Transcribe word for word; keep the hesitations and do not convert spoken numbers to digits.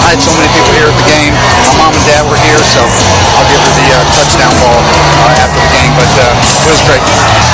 I had so many people here at the game. My mom and dad were here, so I'll give her the uh, touchdown ball uh, after the game. But uh, it was great.